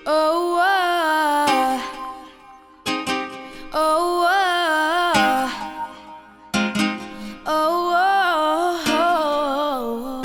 Oh, oh, oh, oh, oh,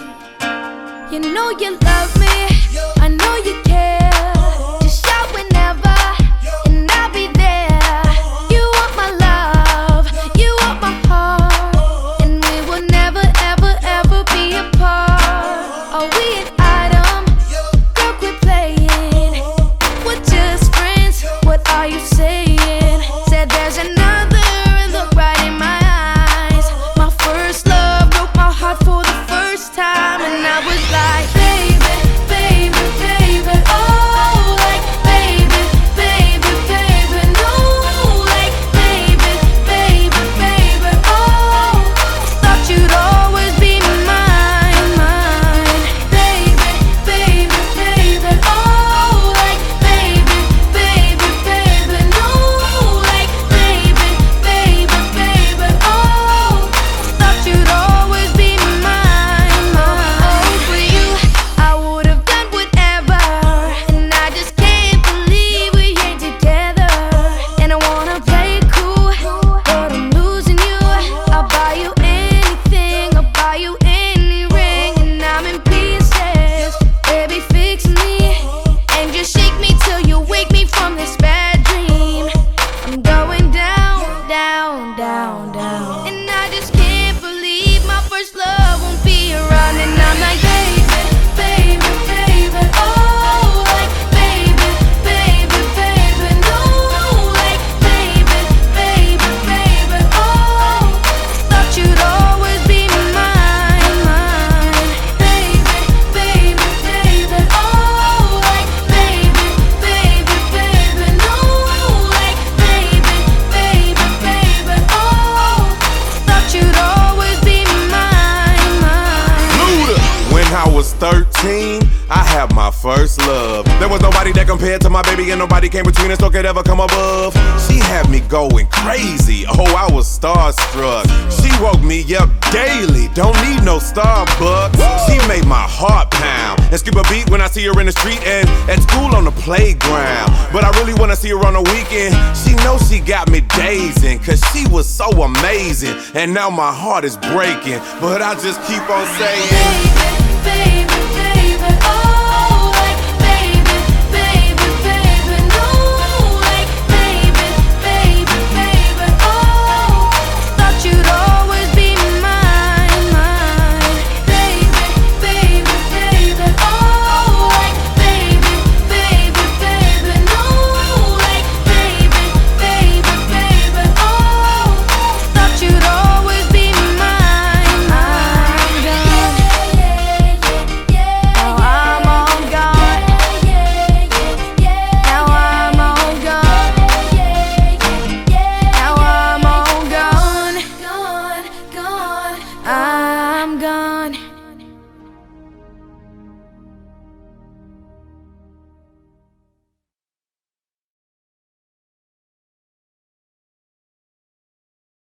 oh. You know you love me, I know you care. Just shout whenever, and I'll be there. You want my love, you want my heart, and we will never, ever, ever be apart. Are we an item? Girl, quit playing. We're just friends, what are you saying? Said there's another, look right in my eyes. My first love broke my heart for the first time, and I was like, baby, baby, baby, oh, like, baby, baby, baby, no, like, baby, baby, baby, oh, thought you'd always be mine, mine, baby, baby, baby, oh, like, baby, baby, baby, no, like, baby, baby, baby, oh, thought you'd always be mine, mine. For you, I would've done whatever, and I just can't believe we ain't together. And I wanna play it cool, but I'm losing you. I'll buy you anything, I'll buy you any ring, and I'm in pieces. Baby, fix me, and just shake me till you wake me from this bad dream. I'm going down, down, down, down, and I just can't believe my first love won't be around. And I'm like, baby, baby, baby, oh, like, baby, baby, baby, no, like, baby, baby, baby, oh, thought you'd always be mine, mine, baby, baby, baby, oh, like, baby, baby, baby, no, like, baby, baby, baby, oh, thought you'd always be mine, mine. Luda. When I was 13, I had my first love. There was nobody that compared to my baby, and nobody came between us or could ever come above. She had me going crazy, oh, I was starstruck. She woke me up daily, don't need no Starbucks. She made my heart pound and skip a beat when I see her in the street and at school on the playground. But I really wanna see her on the weekend. She knows she got me dazing, cause she was so amazing. And now my heart is breaking, but I just keep on saying, Baby,